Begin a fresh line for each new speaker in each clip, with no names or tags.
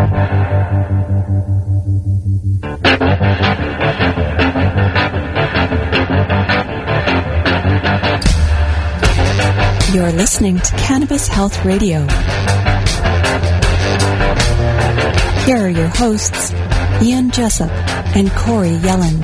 You're listening to Cannabis Health Radio. Here are your hosts, Ian Jessup and Corey Yelland.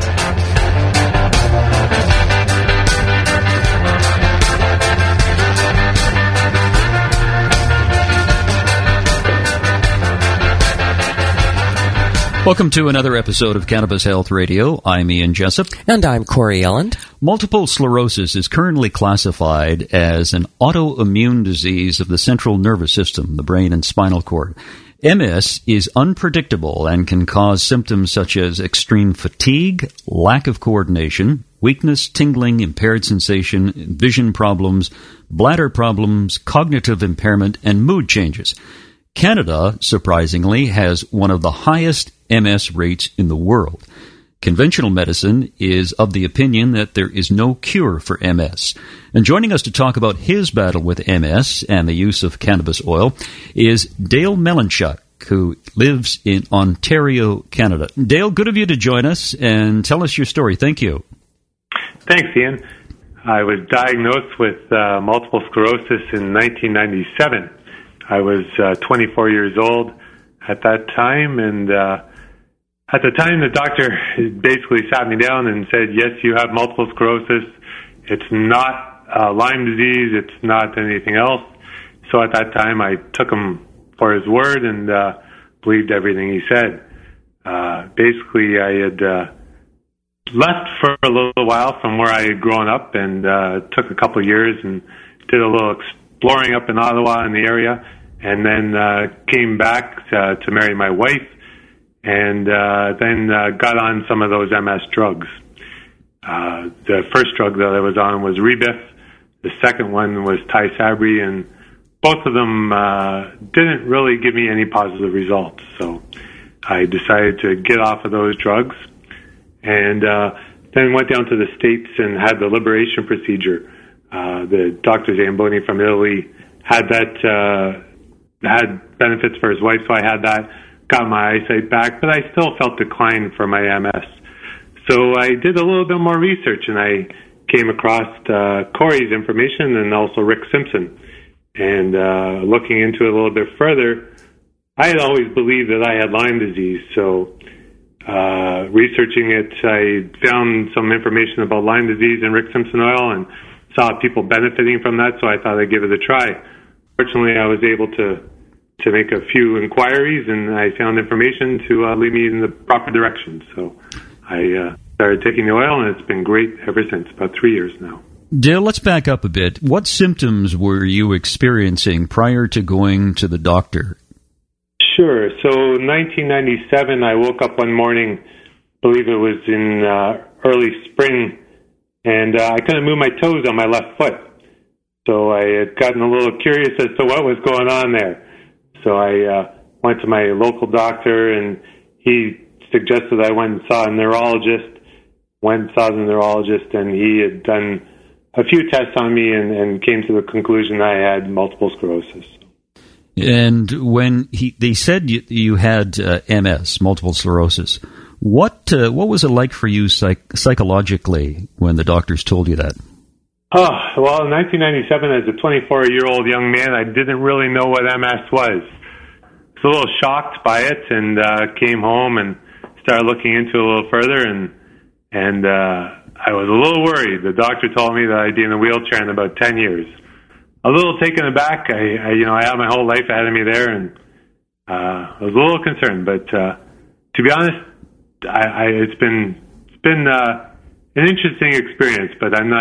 Welcome to another episode of Cannabis Health Radio. I'm Ian Jessup.
And I'm Corey Yelland.
Multiple sclerosis is currently classified as an autoimmune disease of the central nervous system, the brain and spinal cord. MS is unpredictable and can cause symptoms such as extreme fatigue, lack of coordination, weakness, tingling, impaired sensation, vision problems, bladder problems, cognitive impairment, and mood changes. Canada, surprisingly, has one of the highest MS rates in the world. Conventional medicine is of the opinion that there is no cure for MS. And joining us to talk about his battle with MS and the use of cannabis oil is Dale Melanchuk, who lives in Ontario, Canada. Dale, good of you to join us and tell us your story. Thank you.
Thanks, Ian. I was diagnosed with multiple sclerosis in 1997. I was 24 years old at that time, and at the time the doctor basically sat me down and said, yes, you have multiple sclerosis. It's not Lyme disease. It's not anything else. So at that time I took him for his word and believed everything he said. Basically I had left for a little while from where I had grown up and took a couple of years and did a little exploring up in Ottawa in the area, and then came back to marry my wife, and then got on some of those MS drugs. The first drug that I was on was Rebif. The second one was Tysabri, and both of them didn't really give me any positive results. So I decided to get off of those drugs, and then went down to the States and had the liberation procedure. The Dr. Zamboni from Italy had that, had benefits for his wife, so I had that, got my eyesight back, but I still felt decline for my MS. So I did a little bit more research, and I came across Corey's information and also Rick Simpson. And looking into it a little bit further, I had always believed that I had Lyme disease, so researching it, I found some information about Lyme disease and Rick Simpson oil and saw people benefiting from that, so I thought I'd give it a try. Fortunately, I was able to make a few inquiries, and I found information to lead me in the proper direction. So I started taking the oil, and it's been great ever since, about 3 years now.
Dale, let's back up a bit. What symptoms were you experiencing prior to going to the doctor?
Sure. So 1997, I woke up one morning, I believe it was in early spring, and I couldn't move my toes on my left foot. So I had gotten a little curious as to what was going on there. So I went to my local doctor, and he suggested I went and saw a neurologist. Went and saw the neurologist, and he had done a few tests on me and came to the conclusion I had multiple sclerosis.
And when they said you had MS, multiple sclerosis, what was it like for you psychologically when the doctors told you that?
Oh, well, in 1997, as a 24-year-old young man, I didn't really know what MS was. I was a little shocked by it, and came home and started looking into it a little further, and I was a little worried. The doctor told me that I'd be in a wheelchair in about 10 years. A little taken aback. I had my whole life ahead of me there, and I was a little concerned. But to be honest, it's been an interesting experience. But I'm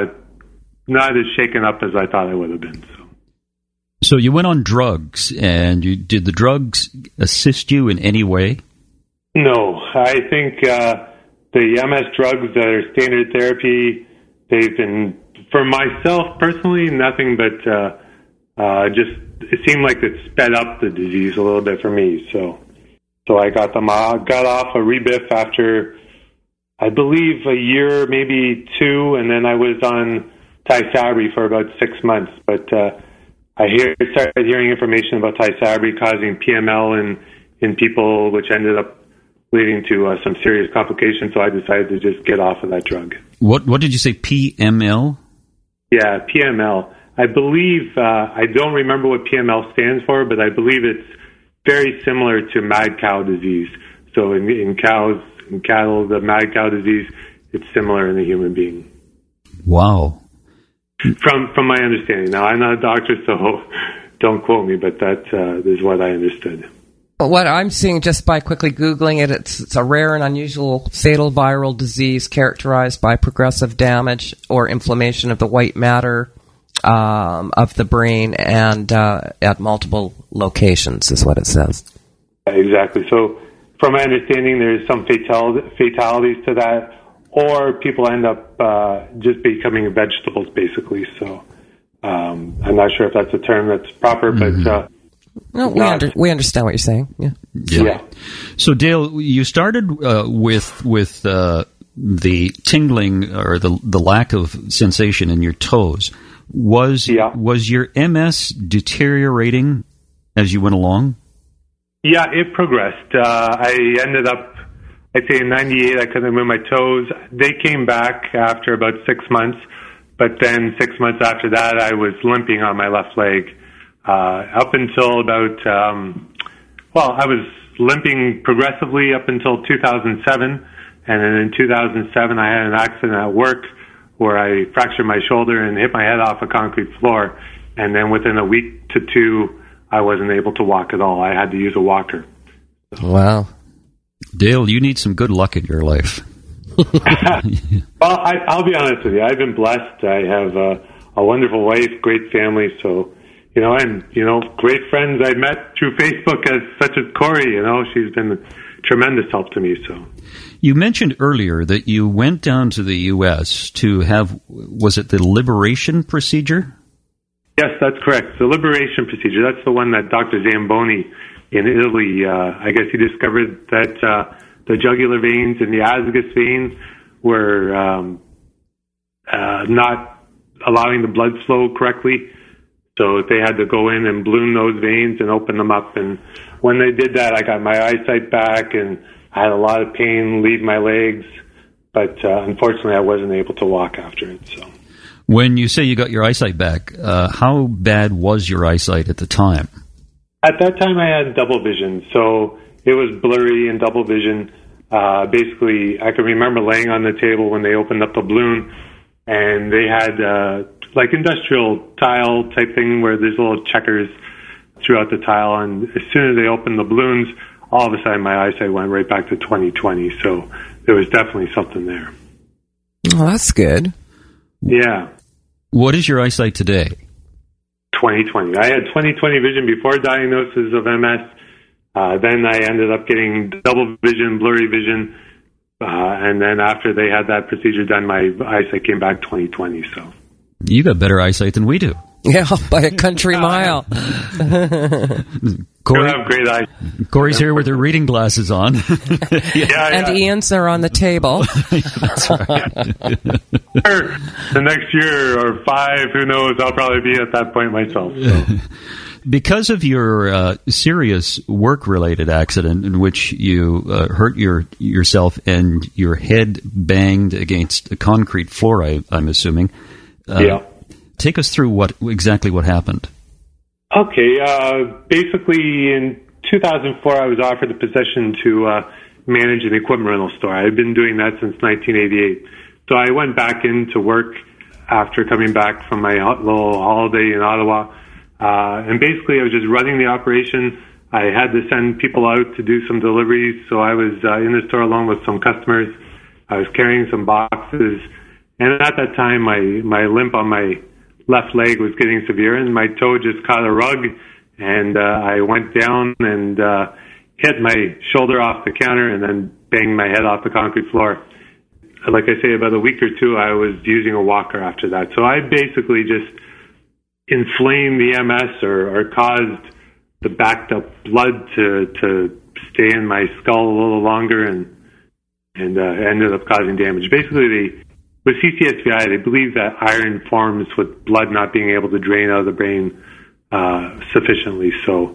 not as shaken up as I thought I would have been.
So you went on drugs, and did the drugs assist you in any way?
No, I think the MS drugs that are standard therapy, they've been, for myself personally, nothing but just, it seemed like it sped up the disease a little bit for me. So I got off a Rebif after, I believe, a year, maybe two, and then I was on Tysabri for about 6 months. But I started hearing information about Tysabri causing PML in people, which ended up leading to some serious complications. So I decided to just get off of that drug.
What did you say, PML?
Yeah, PML. I believe, I don't remember what PML stands for, but I believe it's very similar to mad cow disease. So in cattle, the mad cow disease, it's similar in the human being.
Wow.
From my understanding. Now, I'm not a doctor, so don't quote me, but that is what I understood.
What I'm seeing just by quickly Googling it, it's a rare and unusual fatal viral disease characterized by progressive damage or inflammation of the white matter of the brain and at multiple locations, is what it says.
Exactly. So from my understanding, there's some fatalities to that, or people end up just becoming vegetables, basically. So I'm not sure if that's a term that's proper, but...
No, we understand what you're saying.
Yeah.
So, Dale, you started with the tingling or the lack of sensation in your toes. Was your MS deteriorating as you went along?
Yeah, it progressed. I ended up, I'd say in 98, I couldn't move my toes. They came back after about 6 months, but then 6 months after that, I was limping on my left leg. Up until about, I was limping progressively up until 2007, and then in 2007 I had an accident at work where I fractured my shoulder and hit my head off a concrete floor, and then within a week to two, I wasn't able to walk at all. I had to use a walker.
Wow.
Dale, you need some good luck in your life.
Well, I'll be honest with you. I've been blessed. I have a wonderful wife, great family, so... and, great friends I met through Facebook such as Corey, she's been a tremendous help to me, so.
You mentioned earlier that you went down to the U.S. to have, was it the liberation procedure?
Yes, that's correct. The liberation procedure, that's the one that Dr. Zamboni in Italy, I guess he discovered that the jugular veins and the azygos vein were not allowing the blood flow correctly. So they had to go in and balloon those veins and open them up. And when they did that, I got my eyesight back, and I had a lot of pain leave my legs. But unfortunately, I wasn't able to walk after it. So,
when you say you got your eyesight back, how bad was your eyesight at the time?
At that time, I had double vision. So it was blurry and double vision. Basically, I can remember laying on the table when they opened up the balloon, and they had... like industrial tile type thing where there's little checkers throughout the tile, and as soon as they opened the balloons, all of a sudden my eyesight went right back to 20/20. So there was definitely something there.
Oh, that's good.
Yeah.
What is your eyesight today?
20/20. I had 20/20 vision before diagnosis of MS. Then I ended up getting double vision, blurry vision, and then after they had that procedure done, my eyesight came back 20/20. So.
You got better eyesight than we do.
Yeah, by a country mile.
Corey,
have great eyes.
Corey's here with her reading glasses on.
And Ian's are on the table.
That's right.
The next year or 5, who knows, I'll probably be at that point myself. So.
Because of your serious work-related accident in which you hurt yourself and your head banged against a concrete floor, I'm assuming. Take us through exactly what happened.
Okay. Basically, in 2004, I was offered the position to manage an equipment rental store. I had been doing that since 1988. So I went back into work after coming back from my little holiday in Ottawa. And basically, I was just running the operation. I had to send people out to do some deliveries. So I was in the store along with some customers. I was carrying some boxes. And at that time, my limp on my left leg was getting severe, and my toe just caught a rug, and I went down and hit my shoulder off the counter and then banged my head off the concrete floor. Like I say, about a week or two, I was using a walker after that. So I basically just inflamed the MS or caused the backed up blood to stay in my skull a little longer and ended up causing damage. Basically, with CCSVI, they believe that iron forms with blood not being able to drain out of the brain sufficiently. So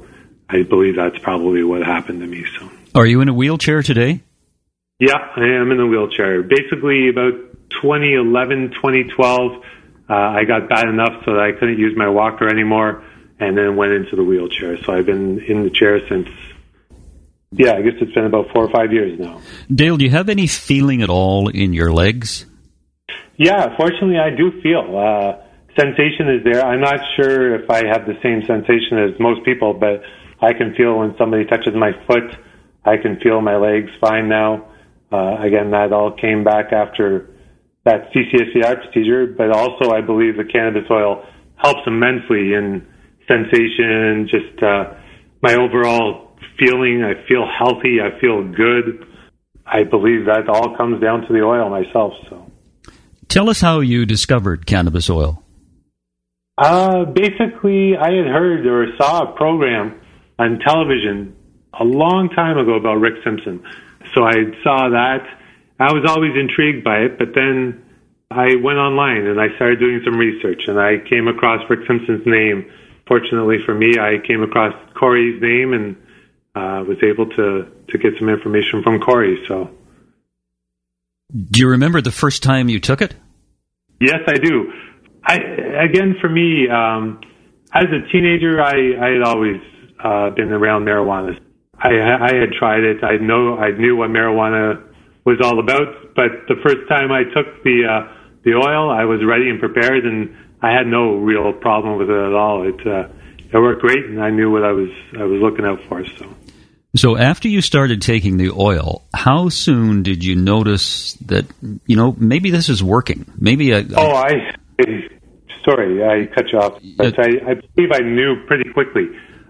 I believe that's probably what happened to me. So,
are you in a wheelchair today?
Yeah, I am in a wheelchair. Basically, about 2011, 2012, I got bad enough so that I couldn't use my walker anymore, and then went into the wheelchair. So I've been in the chair since, I guess it's been about 4 or 5 years now.
Dale, do you have any feeling at all in your legs?
Yeah, fortunately I do feel. Sensation is there. I'm not sure if I have the same sensation as most people, but I can feel when somebody touches my foot. I can feel my legs fine now. Again, that all came back after that CCSVI procedure, but also I believe the cannabis oil helps immensely in sensation, just my overall feeling. I feel healthy. I feel good. I believe that all comes down to the oil myself. So,
tell us how you discovered cannabis oil.
Basically, I had heard or saw a program on television a long time ago about Rick Simpson. So I saw that. I was always intrigued by it, but then I went online and I started doing some research, and I came across Rick Simpson's name. Fortunately for me, I came across Corey's name and was able to get some information from Corey. So,
do you remember the first time you took it?
Yes, I do. Again, for me, as a teenager, I had always been around marijuana. I had tried it. I knew what marijuana was all about. But the first time I took the oil, I was ready and prepared, and I had no real problem with it at all. It worked great, and I knew what I was looking out for.
So after you started taking the oil, how soon did you notice that maybe this is working?
Sorry, I cut you off. But I believe I knew pretty quickly.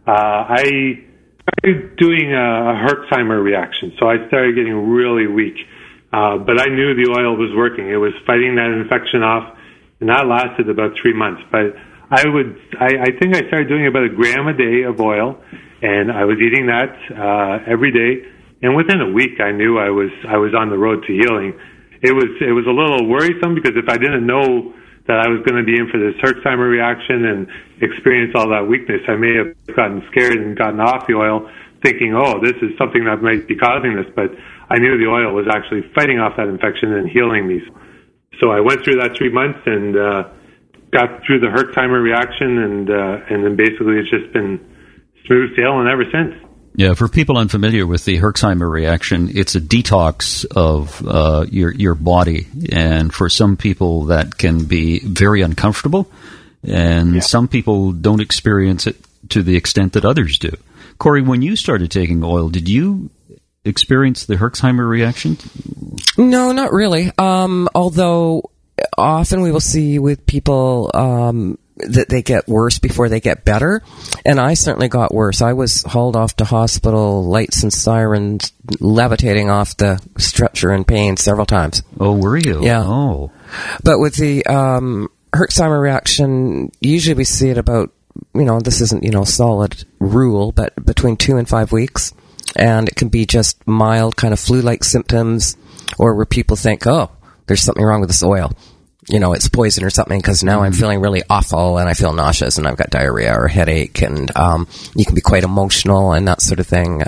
I started doing a Herxheimer reaction, so I started getting really weak. But I knew the oil was working. It was fighting that infection off, and that lasted about 3 months. But I think I started doing about 1 gram a day of oil, and I was eating that every day. And within a week, I knew I was on the road to healing. It was a little worrisome because if I didn't know that I was going to be in for this Herxheimer reaction and experience all that weakness, I may have gotten scared and gotten off the oil, thinking, this is something that might be causing this. But I knew the oil was actually fighting off that infection and healing me. So I went through that 3 months and got through the Herxheimer reaction, and then basically it's just been smooth sailing ever since.
Yeah, for people unfamiliar with the Herxheimer reaction, it's a detox of your body, and for some people that can be very uncomfortable, and some people don't experience it to the extent that others do. Corey, when you started taking oil, did you experience the Herxheimer reaction?
No, not really. Although often we will see with people that they get worse before they get better, and I certainly got worse. I was hauled off to hospital, lights and sirens, levitating off the stretcher in pain several times.
Oh, were you?
Yeah.
Oh.
But with the Herxheimer reaction, usually we see it about, this isn't, solid rule, but between 2 and 5 weeks, and it can be just mild kind of flu-like symptoms, or where people think, there's something wrong with this oil. It's poison or something, because now I'm feeling really awful and I feel nauseous and I've got diarrhea or headache, and you can be quite emotional and that sort of thing.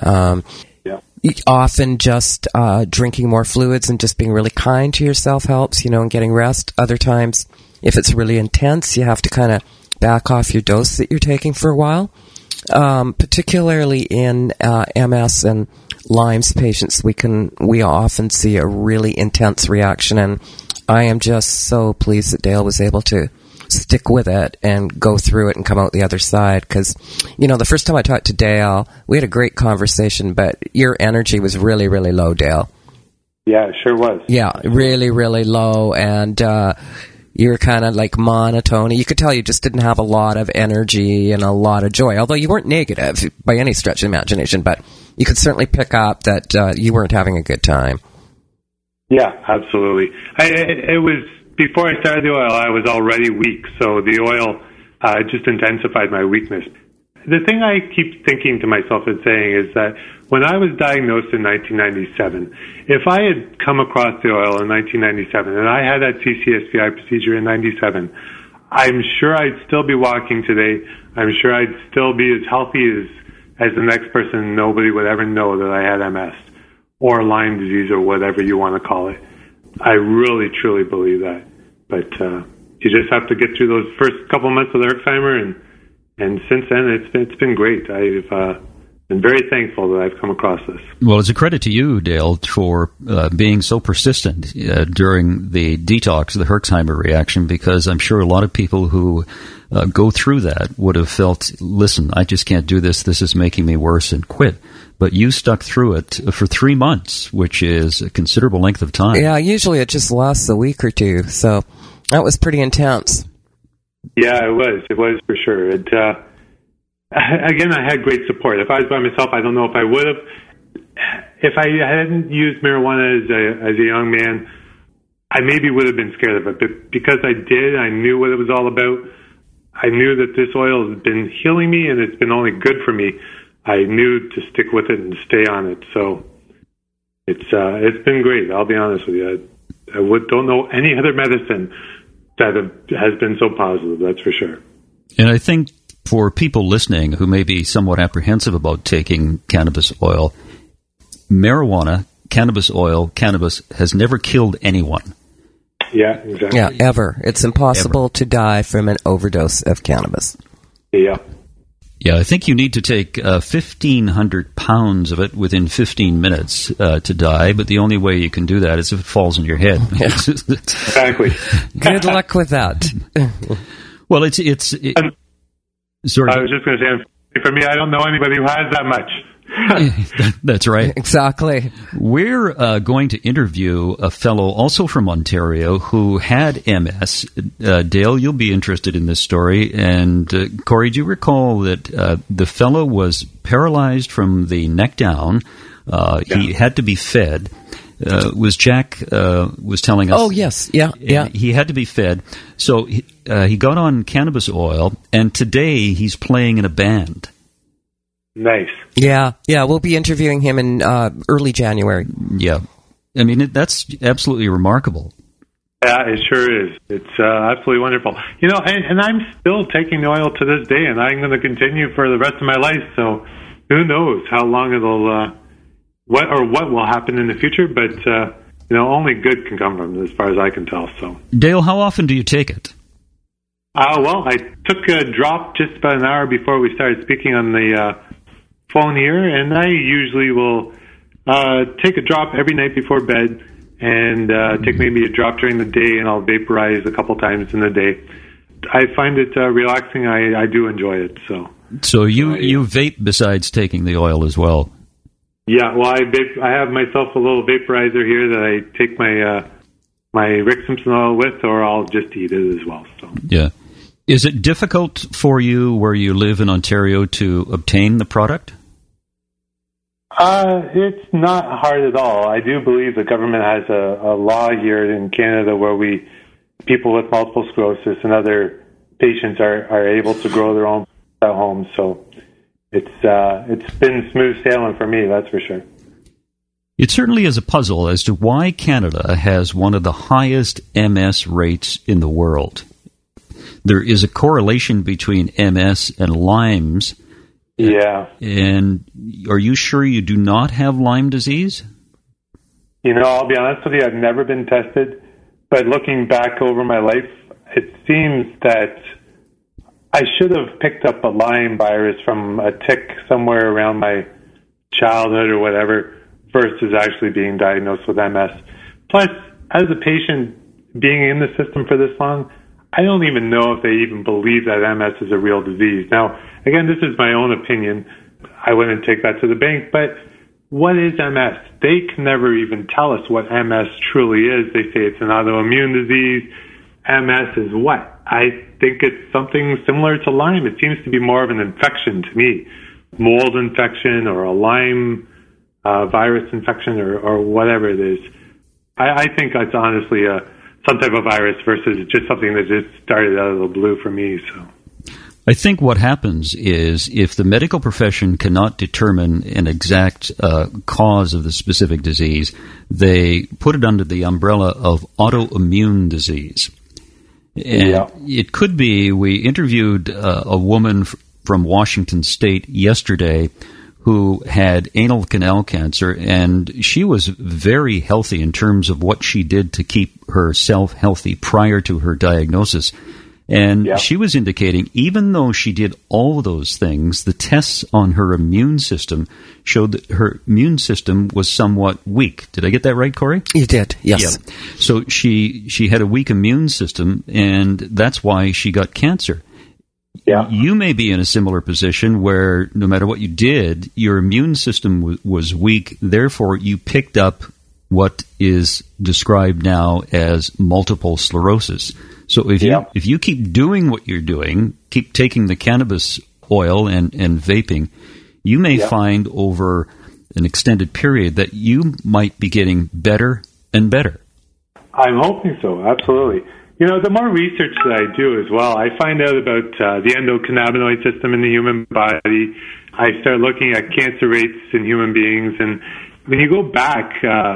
Often just drinking more fluids and just being really kind to yourself helps, and getting rest. Other times, if it's really intense, you have to kind of back off your dose that you're taking for a while. Particularly in MS and Lyme's patients, we often see a really intense reaction, and I am just so pleased that Dale was able to stick with it and go through it and come out the other side. Because, the first time I talked to Dale, we had a great conversation, but your energy was really, really low, Dale.
Yeah, it sure was.
Yeah, really, really low, and you were kind of like monotone. You could tell you just didn't have a lot of energy and a lot of joy, although you weren't negative by any stretch of imagination, but you could certainly pick up that you weren't having a good time.
Yeah, absolutely. It was before I started the oil, I was already weak, so the oil just intensified my weakness. The thing I keep thinking to myself and saying is that when I was diagnosed in 1997, if I had come across the oil in 1997 and I had that CCSVI procedure in 97, I'm sure I'd still be walking today. I'm sure I'd still be as healthy as the next person, nobody would ever know that I had MS or Lyme disease or whatever you want to call it. I really, truly believe that. But you just have to get through those first couple months of the Herxheimer, and since then it's been great. I've been very thankful that I've come across this.
Well, it's a credit to you, Dale, for being so persistent during the detox, the Herxheimer reaction, because I'm sure a lot of people who go through that would have felt, listen, I just can't do this. This is making me worse, and quit. But you stuck through it for 3 months, which is a considerable length of time.
Yeah, usually it just lasts a week or two, so that was pretty intense.
Yeah, it was. It was for sure. Again, I had great support. If I was by myself, I don't know if I would have. If I hadn't used marijuana as a young man, I maybe would have been scared of it. But because I did, I knew what it was all about. I knew that this oil has been healing me, and it's been only good for me. I knew to stick with it and stay on it. So it's been great. I'll be honest with you. I don't know any other medicine that has been so positive. That's for sure.
And I think for people listening who may be somewhat apprehensive about taking cannabis oil, marijuana, cannabis oil, cannabis has never killed anyone.
Yeah, exactly.
Yeah, ever. It's impossible to die from an overdose of cannabis.
Yeah.
Yeah, I think you need to take 1,500 pounds of it within 15 minutes to die, but the only way you can do that is if it falls on your head.
Exactly.
Good luck with that.
Well, sorry.
I was just going to say, for me, I don't know anybody who has that much.
That's right.
Exactly.
We're going to interview a fellow also from Ontario who had MS. Dale, you'll be interested in this story. And Corey, do you recall that the fellow was paralyzed from the neck down? He had to be fed. Was Jack was telling us?
Oh, yes. Yeah.
He had to be fed. So he got on cannabis oil, and today he's playing in a band.
Nice.
Yeah. We'll be interviewing him in early January.
Yeah. I mean, that's absolutely remarkable.
Yeah, it sure is. It's absolutely wonderful. You know, and I'm still taking the oil to this day, and I'm going to continue for the rest of my life. So who knows how long it'll, what will happen in the future. But, only good can come from it as far as I can tell. So,
Dale, how often do you take it?
Well, I took a drop just about an hour before we started speaking on the phone here, and I usually will take a drop every night before bed and take maybe a drop during the day, and I'll vaporize a couple times in the day. I find it relaxing. I do enjoy it. So
you vape besides taking the oil as well?
Yeah, well, I have myself a little vaporizer here that I take my Rick Simpson oil with, or I'll just eat it as well. So.
Yeah. Is it difficult for you where you live in Ontario to obtain the product?
It's not hard at all. I do believe the government has a law here in Canada where people with multiple sclerosis and other patients are able to grow their own at home. So it's been smooth sailing for me, that's for sure.
It certainly is a puzzle as to why Canada has one of the highest MS rates in the world. There is a correlation between MS and Lyme's.
Yeah.
And are you sure you do not have Lyme disease?
I'll be honest with you, I've never been tested. But looking back over my life, it seems that I should have picked up a Lyme virus from a tick somewhere around my childhood or whatever, versus actually being diagnosed with MS. Plus, as a patient being in the system for this long, I don't even know if they even believe that MS is a real disease. Now, again, this is my own opinion. I wouldn't take that to the bank, but what is MS? They can never even tell us what MS truly is. They say it's an autoimmune disease. MS is what? I think it's something similar to Lyme. It seems to be more of an infection to me. Mold infection or a Lyme virus infection or whatever it is. I think it's honestly some type of virus versus just something that just started out of the blue for me. So,
I think what happens is if the medical profession cannot determine an exact cause of the specific disease, they put it under the umbrella of autoimmune disease. And it could be, we interviewed a woman, for from Washington State yesterday who had anal canal cancer, and she was very healthy in terms of what she did to keep herself healthy prior to her diagnosis. And she was indicating, even though she did all of those things, the tests on her immune system showed that her immune system was somewhat weak. Did I get that right, Corey?
You did, yes.
Yeah. So she had a weak immune system, and that's why she got cancer.
Yeah.
You may be in a similar position where no matter what you did, your immune system was weak. Therefore, you picked up what is described now as multiple sclerosis. So if you keep doing what you're doing, keep taking the cannabis oil and vaping, you may find over an extended period that you might be getting better and better.
I'm hoping so, absolutely. You know, the more research that I do as well, I find out about the endocannabinoid system in the human body. I start looking at cancer rates in human beings. And when you go back,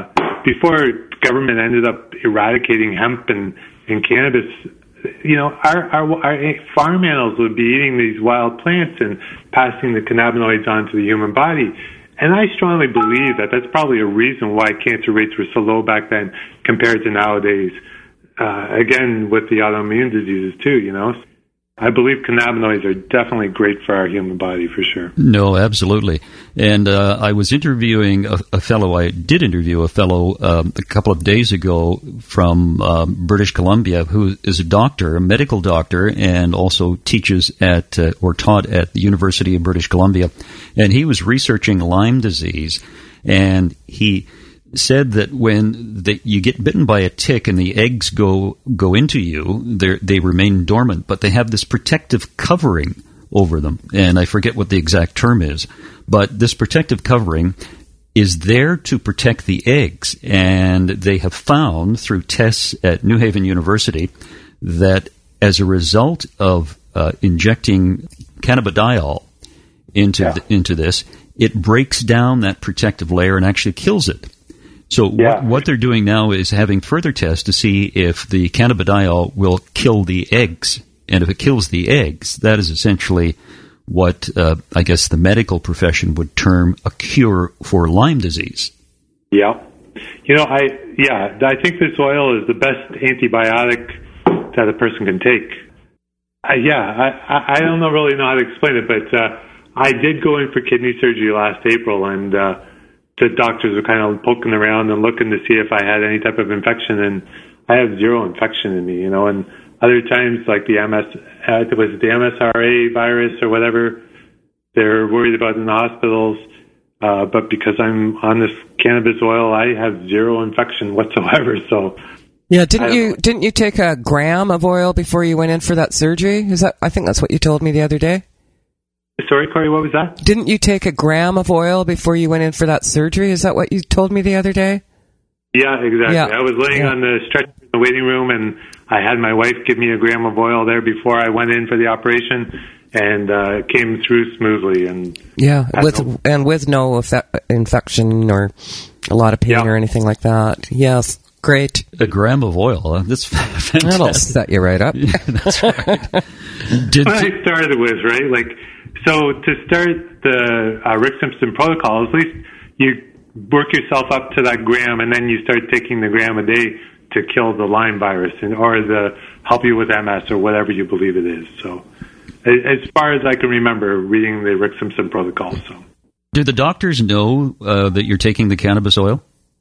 before government ended up eradicating hemp and cannabis, you know, our farm animals would be eating these wild plants and passing the cannabinoids on to the human body. And I strongly believe that that's probably a reason why cancer rates were so low back then compared to nowadays. Again, with the autoimmune diseases too, you know. I believe cannabinoids are definitely great for our human body, for sure.
No, absolutely. And I was interviewing a fellow. I did interview a fellow a couple of days ago from British Columbia who is a doctor, a medical doctor, and also teaches at or taught at the University of British Columbia. And he was researching Lyme disease, and he said that when you get bitten by a tick and the eggs go into you, they remain dormant, but they have this protective covering over them. And I forget what the exact term is, but this protective covering is there to protect the eggs. And they have found through tests at New Haven University that as a result of injecting cannabidiol into this, it breaks down that protective layer and actually kills it. So what they're doing now is having further tests to see if the cannabidiol will kill the eggs. And if it kills the eggs, that is essentially what I guess the medical profession would term a cure for Lyme disease.
Yeah. You know, I think this oil is the best antibiotic that a person can take. I don't really know how to explain it, but I did go in for kidney surgery last April, and the doctors were kind of poking around and looking to see if I had any type of infection, and I have zero infection in me, you know. And other times, like the the MSRA virus or whatever, they're worried about in the hospitals. But because I'm on this cannabis oil, I have zero infection whatsoever. So,
yeah, didn't you take a gram of oil before you went in for that surgery? I think that's what you told me the other day.
Sorry, Corey, what was that?
Didn't you take a gram of oil before you went in for that surgery? Is that what you told me the other day?
Yeah, exactly.
Yeah.
I was laying on the stretcher in the waiting room, and I had my wife give me a gram of oil there before I went in for the operation, and it came through smoothly. And with no infection or a lot of pain or anything like that. Yes, great.
A gram of oil. That's fantastic.
That'll set you right up.
Yeah, that's right.
What I started with, right? Like, so to start the Rick Simpson protocol, at least you work yourself up to that gram, and then you start taking the gram a day to kill the Lyme virus or help you with MS or whatever you believe it is. So as far as I can remember reading the Rick Simpson protocol. So,
do the doctors know that you're taking the cannabis oil?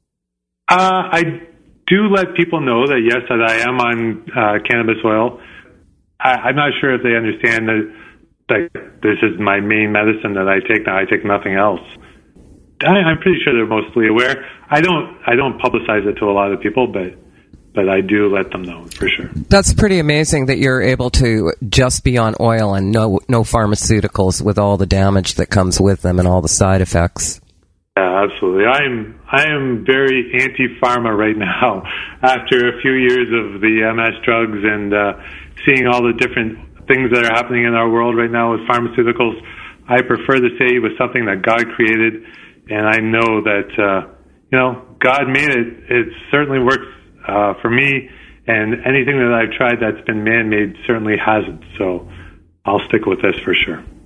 I do let people know that, yes, that I am on cannabis oil. I'm not sure if they understand that this is my main medicine that I take now. I take nothing else. I'm pretty sure they're mostly aware. I don't publicize it to a lot of people, but I do let them know for sure. That's
pretty amazing that you're able to just be on oil and no pharmaceuticals with all the damage that comes with them and all the side effects.
Yeah, absolutely. I am very anti-pharma right now after a few years of the MS drugs and seeing all the different things that are happening in our world right now with pharmaceuticals. I prefer to say it was something that God created, and I know that God made it. It certainly works for me, and anything that I've tried that's been man-made certainly hasn't. So I'll stick with this for sure.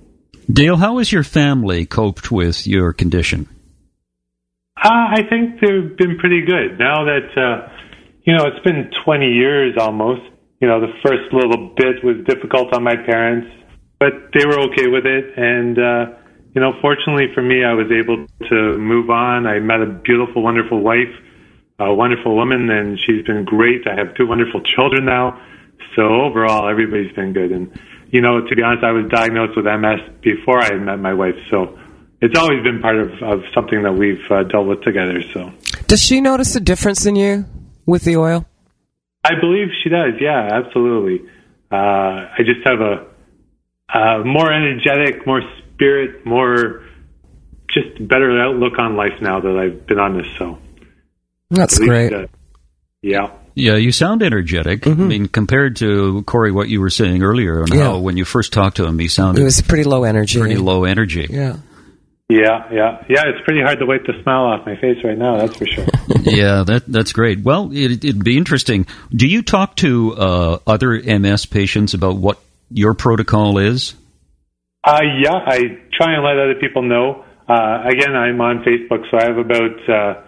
Dale, how has your family coped with your condition?
I think they've been pretty good. Now that, it's been 20 years almost. The first little bit was difficult on my parents, but they were okay with it. And, fortunately for me, I was able to move on. I met a beautiful, wonderful wife, a wonderful woman, and she's been great. I have 2 wonderful children now. So overall, everybody's been good. And, to be honest, I was diagnosed with MS before I met my wife. So it's always been part of something that we've dealt with together. So,
does she notice a difference in you with the oil?
I believe she does. Yeah, absolutely. I just have a more energetic, more spirit, more just better outlook on life now that I've been on this. So
that's great.
Yeah.
Yeah, you sound energetic.
Mm-hmm.
I mean, compared to, Corey, what you were saying earlier on how when you first talked to him, he sounded...
It was pretty low energy.
Yeah.
Yeah, it's pretty hard to wipe the smile off my face right now, that's for sure.
Yeah, that's great. Well, it'd be interesting. Do you talk to other MS patients about what your protocol is?
Yeah, I try and let other people know. Again, I'm on Facebook, so I have about...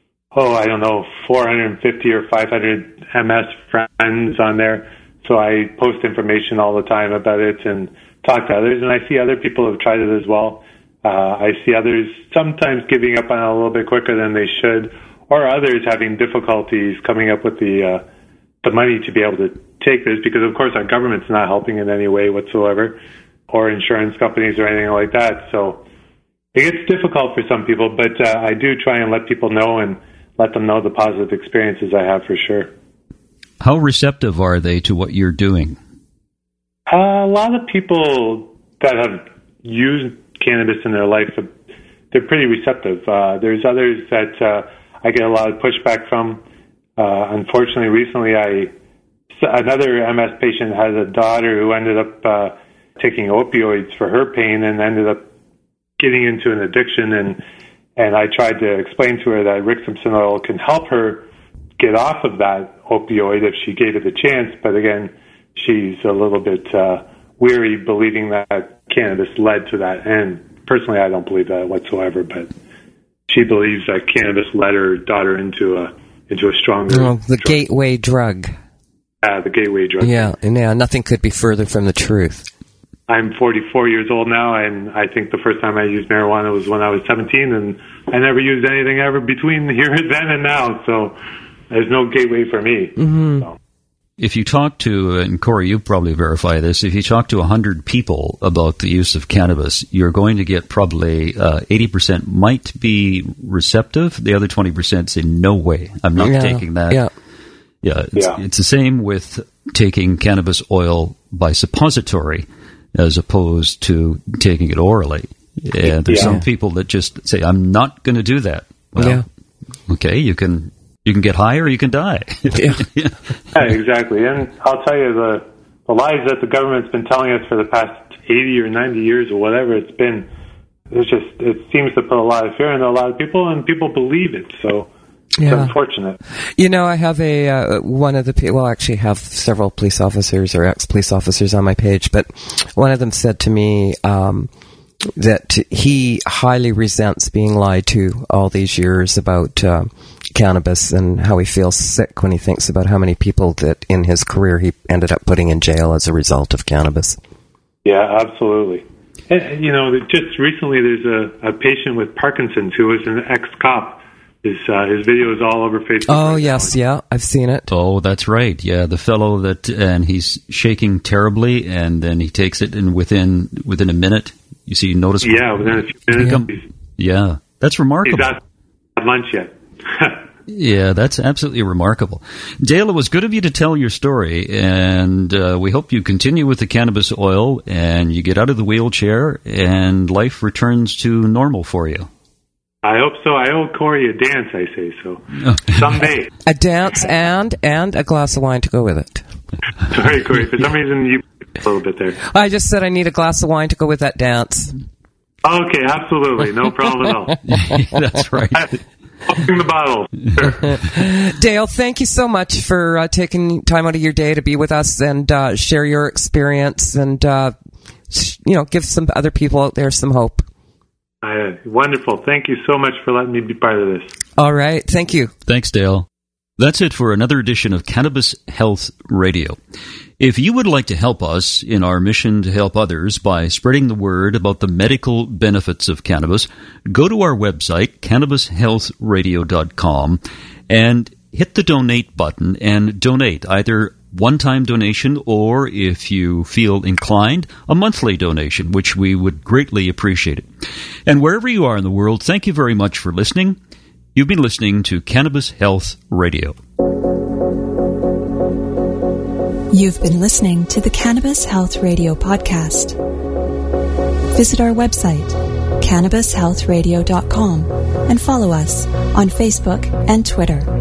450 or 500 MS friends on there. So I post information all the time about it and talk to others. And I see other people have tried it as well. I see others sometimes giving up on it a little bit quicker than they should, or others having difficulties coming up with the money to be able to take this, because of course our government's not helping in any way whatsoever, or insurance companies or anything like that. So it gets difficult for some people, but I do try and let people know and let them know the positive experiences I have for sure.
How receptive are they to what you're doing?
A lot of people that have used cannabis in their life, they're pretty receptive. There's others that I get a lot of pushback from. Unfortunately, recently another MS patient has a daughter who ended up taking opioids for her pain and ended up getting into an addiction, and I tried to explain to her that Rickson oil can help her get off of that opioid if she gave it a chance. But again, she's a little bit weary believing that cannabis led to that end. Personally, I don't believe that whatsoever, but she believes that cannabis led her daughter into a stronger...
the gateway drug.
The gateway drug.
Yeah, nothing could be further from the truth.
I'm 44 years old now, and I think the first time I used marijuana was when I was 17, and I never used anything ever between here then and now, so there's no gateway for me.
Mm-hmm.
So.
If you talk to, and Corey, you probably verify this, if you talk to 100 people about the use of cannabis, you're going to get probably 80% might be receptive, the other 20% say, no way, I'm not taking that. Yeah, it's the same with taking cannabis oil by suppository, as opposed to taking it orally. And there's some people that just say, I'm not going to do that. Well, okay, you can get high or you can die.
Yeah, exactly. And I'll tell you, the lies that the government's been telling us for the past 80 or 90 years or whatever it's been, it seems to put a lot of fear into a lot of people, and people believe it. So it's unfortunate.
I have I have several police officers or ex-police officers on my page, but one of them said to me that he highly resents being lied to all these years about cannabis, and how he feels sick when he thinks about how many people that in his career he ended up putting in jail as a result of cannabis. Yeah,
absolutely. And, just recently there's a patient with Parkinson's who was an ex-cop. His video is all over Facebook.
Oh, yes, I've seen it.
Oh, that's right. Yeah, the fellow and he's shaking terribly, and then he takes it, and within a minute, you see noticeable.
Yeah, within a few minutes.
Yeah, that's remarkable.
He's not had lunch yet.
Yeah, that's absolutely remarkable. Dale, it was good of you to tell your story, and we hope you continue with the cannabis oil, and you get out of the wheelchair, and life returns to normal for you.
I hope so. I owe Corey a dance, I say so. Someday.
A dance and a glass of wine to go with it.
Sorry, Corey. For some reason, you a little bit there.
I just said I need a glass of wine to go with that dance.
Okay, absolutely. No problem at all.
That's right.
Opening the bottle. Sure.
Dale, thank you so much for taking time out of your day to be with us and share your experience. And give some other people out there some hope.
Wonderful. Thank you so much for letting me be part of this.
All right. Thank you.
Thanks, Dale. That's it for another edition of Cannabis Health Radio. If you would like to help us in our mission to help others by spreading the word about the medical benefits of cannabis, go to our website, cannabishealthradio.com, and hit the donate button and donate, either one-time donation or, if you feel inclined, a monthly donation, which we would greatly appreciate it. And wherever you are in the world, thank you very much for listening. You've been listening to Cannabis Health Radio.
You've been listening to the Cannabis Health Radio podcast. Visit our website, cannabishealthradio.com, and follow us on Facebook and Twitter.